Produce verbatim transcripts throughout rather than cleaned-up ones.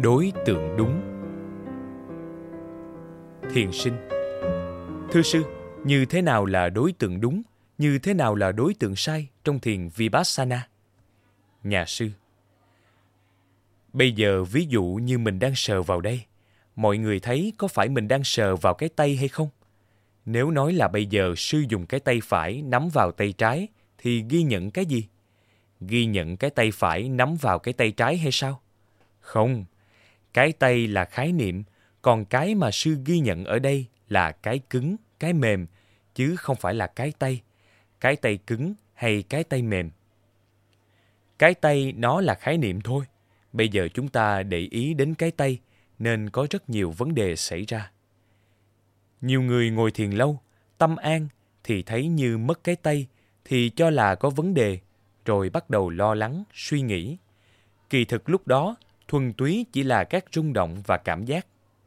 Đối tượng đúng. Thiền sinh: Thưa sư, như thế nào là đối tượng đúng, như thế nào là đối tượng sai trong thiền Vipassana? Nhà sư: Bây giờ ví dụ như mình đang sờ vào đây, mọi người thấy có phải mình đang sờ vào cái tay hay không? Nếu nói là bây giờ sư dùng cái tay phải nắm vào tay trái, thì ghi nhận cái gì? Ghi nhận cái tay phải nắm vào cái tay trái hay sao? Không, cái tay là khái niệm, còn cái mà sư ghi nhận ở đây là cái cứng, cái mềm, chứ không phải là cái tay. Cái tay cứng hay cái tay mềm. Cái tay nó là khái niệm thôi. Bây giờ chúng ta để ý đến cái tay, nên có rất nhiều vấn đề xảy ra. Nhiều người ngồi thiền lâu, tâm an, thì thấy như mất cái tay, thì cho là có vấn đề, rồi bắt đầu lo lắng, suy nghĩ. Kỳ thực lúc đó, thuần túy chỉ là các rung động và cảm giác.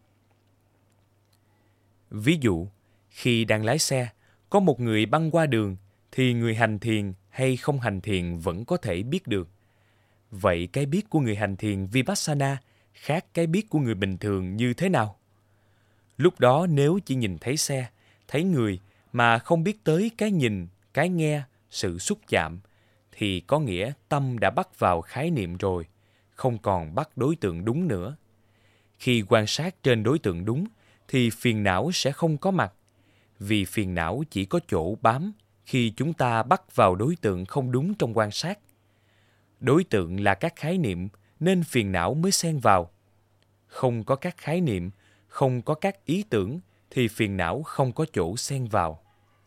Ví dụ, khi đang lái xe, có một người băng qua đường, thì người hành thiền hay không hành thiền vẫn có thể biết được. Vậy cái biết của người hành thiền Vipassana khác cái biết của người bình thường như thế nào? Lúc đó nếu chỉ nhìn thấy xe, thấy người mà không biết tới cái nhìn, cái nghe, sự xúc chạm, thì có nghĩa tâm đã bắt vào khái niệm rồi, không còn bắt đối tượng đúng nữa. Khi quan sát trên đối tượng đúng, thì phiền não sẽ không có mặt, vì phiền não chỉ có chỗ bám khi chúng ta bắt vào đối tượng không đúng trong quan sát. Đối tượng là các khái niệm, nên phiền não mới xen vào. Không có các khái niệm, không có các ý tưởng, thì phiền não không có chỗ xen vào.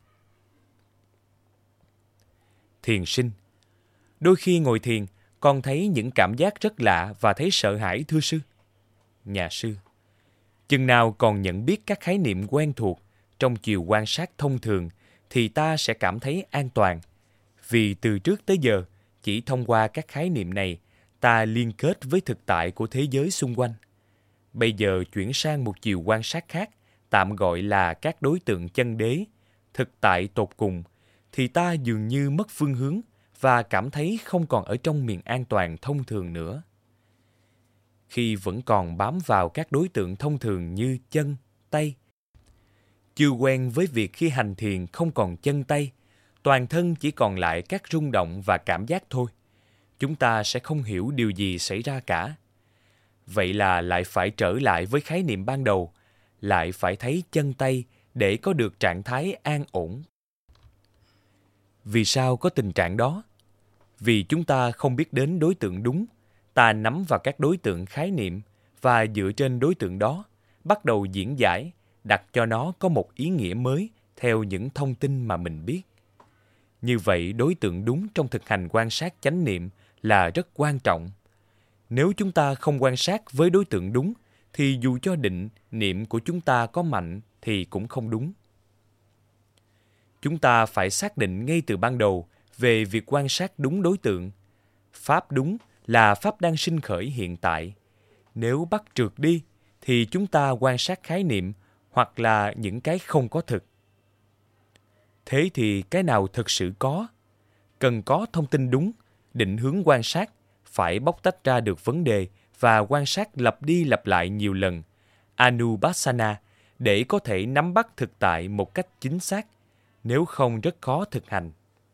Thiền sinh: Đôi khi ngồi thiền, con thấy những cảm giác rất lạ và thấy sợ hãi, thưa sư. Nhà sư: Chừng nào còn nhận biết các khái niệm quen thuộc trong chiều quan sát thông thường, thì ta sẽ cảm thấy an toàn. Vì từ trước tới giờ, chỉ thông qua các khái niệm này, ta liên kết với thực tại của thế giới xung quanh. Bây giờ chuyển sang một chiều quan sát khác, tạm gọi là các đối tượng chân đế, thực tại tột cùng, thì ta dường như mất phương hướng và cảm thấy không còn ở trong miền an toàn thông thường nữa. Khi vẫn còn bám vào các đối tượng thông thường như chân, tay, chưa quen với việc khi hành thiền không còn chân tay, toàn thân chỉ còn lại các rung động và cảm giác thôi, chúng ta sẽ không hiểu điều gì xảy ra cả. Vậy là lại phải trở lại với khái niệm ban đầu, lại phải thấy chân tay để có được trạng thái an ổn. Vì sao có tình trạng đó? Vì chúng ta không biết đến đối tượng đúng, ta nắm vào các đối tượng khái niệm và dựa trên đối tượng đó, bắt đầu diễn giải, đặt cho nó có một ý nghĩa mới theo những thông tin mà mình biết. Như vậy, đối tượng đúng trong thực hành quan sát chánh niệm là rất quan trọng. Nếu chúng ta không quan sát với đối tượng đúng, thì dù cho định, niệm của chúng ta có mạnh thì cũng không đúng. Chúng ta phải xác định ngay từ ban đầu về việc quan sát đúng đối tượng. Pháp đúng là pháp đang sinh khởi hiện tại. Nếu bắt trượt đi, thì chúng ta quan sát khái niệm hoặc là những cái không có thực. Thế thì cái nào thực sự có? Cần có thông tin đúng, định hướng quan sát, phải bóc tách ra được vấn đề và quan sát lặp đi lặp lại nhiều lần, Anupassana, để có thể nắm bắt thực tại một cách chính xác, nếu không rất khó thực hành.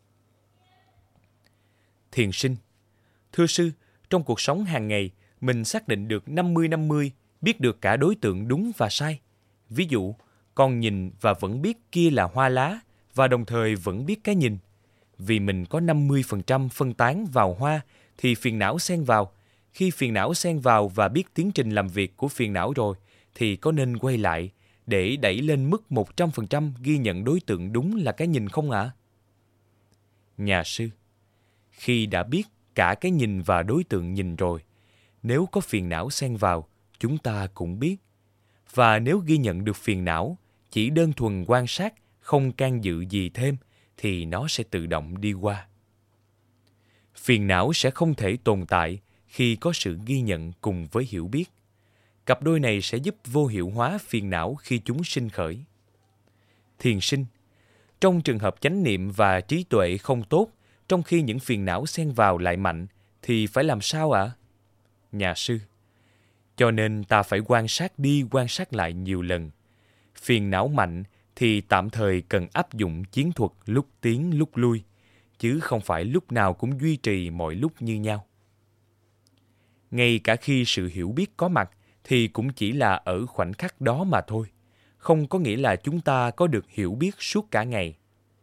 Thiền sinh: Thưa sư, trong cuộc sống hàng ngày, mình xác định được năm mươi năm mươi, biết được cả đối tượng đúng và sai. Ví dụ, con nhìn và vẫn biết kia là hoa lá, và đồng thời vẫn biết cái nhìn. Vì mình có năm mươi phần trăm phân tán vào hoa, thì phiền não xen vào. Khi phiền não xen vào và biết tiến trình làm việc của phiền não rồi, thì có nên quay lại để đẩy lên mức một trăm phần trăm ghi nhận đối tượng đúng là cái nhìn không ạ? À? Nhà sư: Khi đã biết cả cái nhìn và đối tượng nhìn rồi, nếu có phiền não xen vào, chúng ta cũng biết. Và nếu ghi nhận được phiền não, chỉ đơn thuần quan sát, không can dự gì thêm, thì nó sẽ tự động đi qua. Phiền não sẽ không thể tồn tại khi có sự ghi nhận cùng với hiểu biết. Cặp đôi này sẽ giúp vô hiệu hóa phiền não khi chúng sinh khởi. Thiền sinh: Trong trường hợp chánh niệm và trí tuệ không tốt, trong khi những phiền não xen vào lại mạnh, thì phải làm sao ạ? À? Nhà sư: Cho nên ta phải quan sát đi quan sát lại nhiều lần. Phiền não mạnh thì tạm thời cần áp dụng chiến thuật lúc tiến lúc lui, chứ không phải lúc nào cũng duy trì mọi lúc như nhau. Ngay cả khi sự hiểu biết có mặt thì cũng chỉ là ở khoảnh khắc đó mà thôi, không có nghĩa là chúng ta có được hiểu biết suốt cả ngày.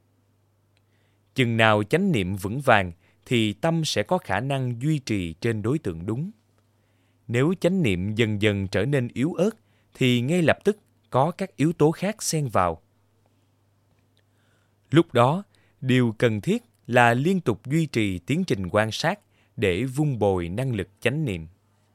Chừng nào chánh niệm vững vàng thì tâm sẽ có khả năng duy trì trên đối tượng đúng. Nếu chánh niệm dần dần trở nên yếu ớt thì ngay lập tức có các yếu tố khác xen vào. Lúc đó, điều cần thiết là liên tục duy trì tiến trình quan sát để vun bồi năng lực chánh niệm.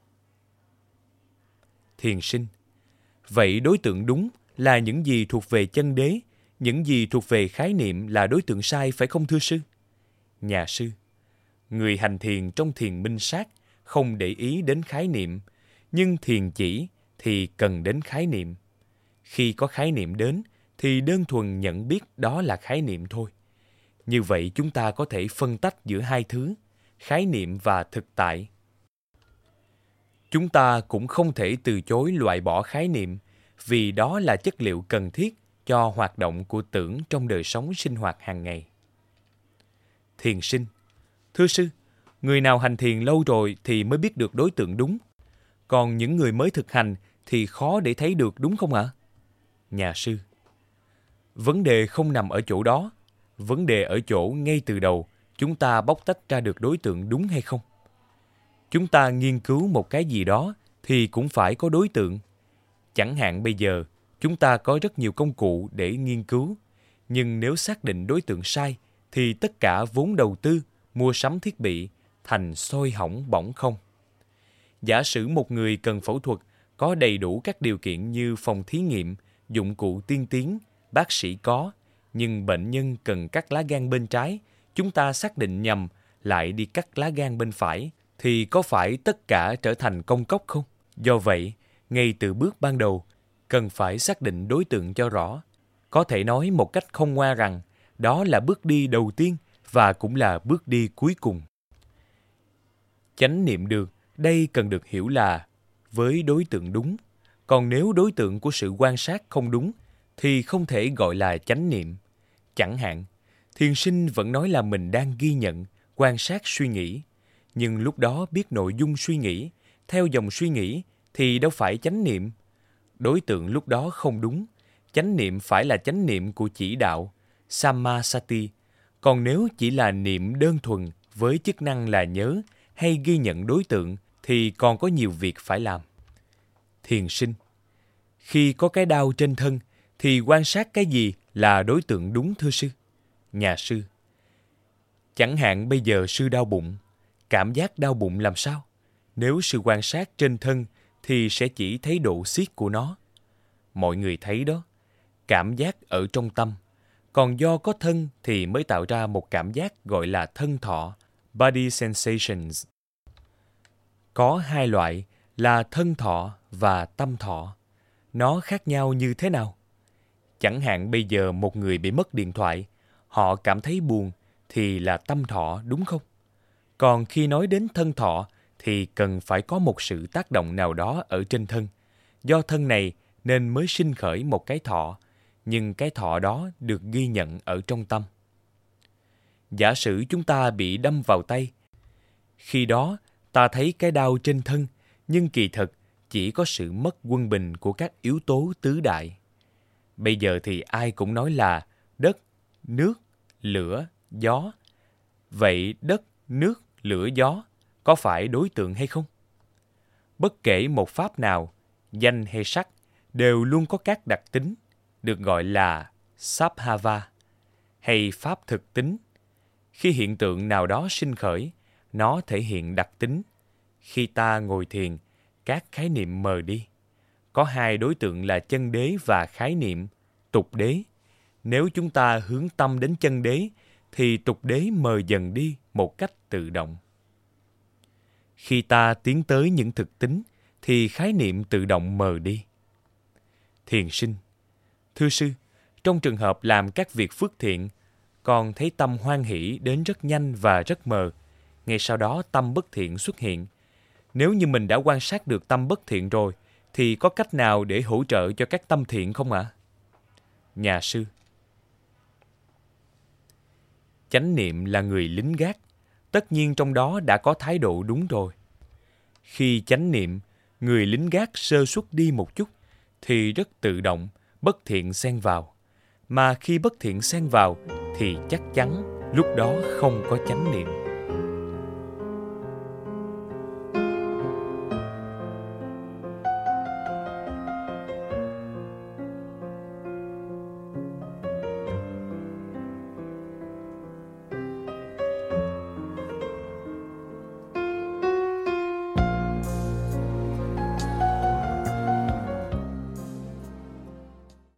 Thiền sinh: vậy đối tượng đúng là những gì thuộc về chân đế, những gì thuộc về khái niệm là đối tượng sai, phải không thưa sư? Nhà sư: người hành thiền trong thiền minh sát không để ý đến khái niệm, nhưng thiền chỉ thì cần đến khái niệm. Khi có khái niệm đến thì đơn thuần nhận biết đó là khái niệm thôi. Như vậy chúng ta có thể phân tách giữa hai thứ, khái niệm và thực tại. Chúng ta cũng không thể từ chối loại bỏ khái niệm, vì đó là chất liệu cần thiết cho hoạt động của tưởng trong đời sống sinh hoạt hàng ngày. Thiền sinh: thưa sư, người nào hành thiền lâu rồi thì mới biết được đối tượng đúng. Còn những người mới thực hành thì khó để thấy được, đúng không ạ? Nhà sư: vấn đề không nằm ở chỗ đó. Vấn đề ở chỗ ngay từ đầu chúng ta bóc tách ra được đối tượng đúng hay không. Chúng ta nghiên cứu một cái gì đó thì cũng phải có đối tượng. Chẳng hạn bây giờ chúng ta có rất nhiều công cụ để nghiên cứu, nhưng nếu xác định đối tượng sai thì tất cả vốn đầu tư, mua sắm thiết bị thành xôi hỏng bỏng không. Giả sử một người cần phẫu thuật, có đầy đủ các điều kiện như phòng thí nghiệm, dụng cụ tiên tiến, bác sĩ có, nhưng bệnh nhân cần cắt lá gan bên trái, chúng ta xác định nhầm, lại đi cắt lá gan bên phải, thì có phải tất cả trở thành công cốc không? Do vậy, ngay từ bước ban đầu, cần phải xác định đối tượng cho rõ. Có thể nói một cách không ngoa rằng, đó là bước đi đầu tiên và cũng là bước đi cuối cùng. Chánh niệm được, đây cần được hiểu là với đối tượng đúng. Còn nếu đối tượng của sự quan sát không đúng, thì không thể gọi là chánh niệm. Chẳng hạn, thiền sinh vẫn nói là mình đang ghi nhận, quan sát suy nghĩ. Nhưng lúc đó biết nội dung suy nghĩ, theo dòng suy nghĩ, thì đâu phải chánh niệm. Đối tượng lúc đó không đúng. Chánh niệm phải là chánh niệm của chỉ đạo, Sammasati. Còn nếu chỉ là niệm đơn thuần với chức năng là nhớ hay ghi nhận đối tượng, thì còn có nhiều việc phải làm. Thiền sinh: khi có cái đau trên thân, thì quan sát cái gì là đối tượng đúng thưa sư? Nhà sư: chẳng hạn bây giờ sư đau bụng, cảm giác đau bụng làm sao? Nếu sư quan sát trên thân thì sẽ chỉ thấy độ xiết của nó. Mọi người thấy đó, cảm giác ở trong tâm. Còn do có thân thì mới tạo ra một cảm giác gọi là thân thọ, body sensations. Có hai loại là thân thọ và tâm thọ. Nó khác nhau như thế nào? Chẳng hạn bây giờ một người bị mất điện thoại, họ cảm thấy buồn thì là tâm thọ, đúng không? Còn khi nói đến thân thọ thì cần phải có một sự tác động nào đó ở trên thân. Do thân này nên mới sinh khởi một cái thọ, nhưng cái thọ đó được ghi nhận ở trong tâm. Giả sử chúng ta bị đâm vào tay, khi đó ta thấy cái đau trên thân, nhưng kỳ thực chỉ có sự mất quân bình của các yếu tố tứ đại. Bây giờ thì ai cũng nói là đất, nước, lửa, gió. Vậy đất, nước, lửa, gió có phải đối tượng hay không? Bất kể một pháp nào, danh hay sắc, đều luôn có các đặc tính, được gọi là Sabhava, hay pháp thực tính. Khi hiện tượng nào đó sinh khởi, nó thể hiện đặc tính. Khi ta ngồi thiền, các khái niệm mờ đi. Có hai đối tượng là chân đế và khái niệm, tục đế. Nếu chúng ta hướng tâm đến chân đế, thì tục đế mờ dần đi một cách tự động. Khi ta tiến tới những thực tính, thì khái niệm tự động mờ đi. Thiền sinh: thưa sư, trong trường hợp làm các việc phước thiện, con thấy tâm hoan hỷ đến rất nhanh và rất mờ. Ngay sau đó tâm bất thiện xuất hiện. Nếu như mình đã quan sát được tâm bất thiện rồi, thì có cách nào để hỗ trợ cho các tâm thiện không ạ? Nhà sư: chánh niệm là người lính gác, tất nhiên trong đó đã có thái độ đúng rồi. Khi chánh niệm, người lính gác sơ suất đi một chút, thì rất tự động, bất thiện xen vào. Mà khi bất thiện xen vào, thì chắc chắn lúc đó không có chánh niệm.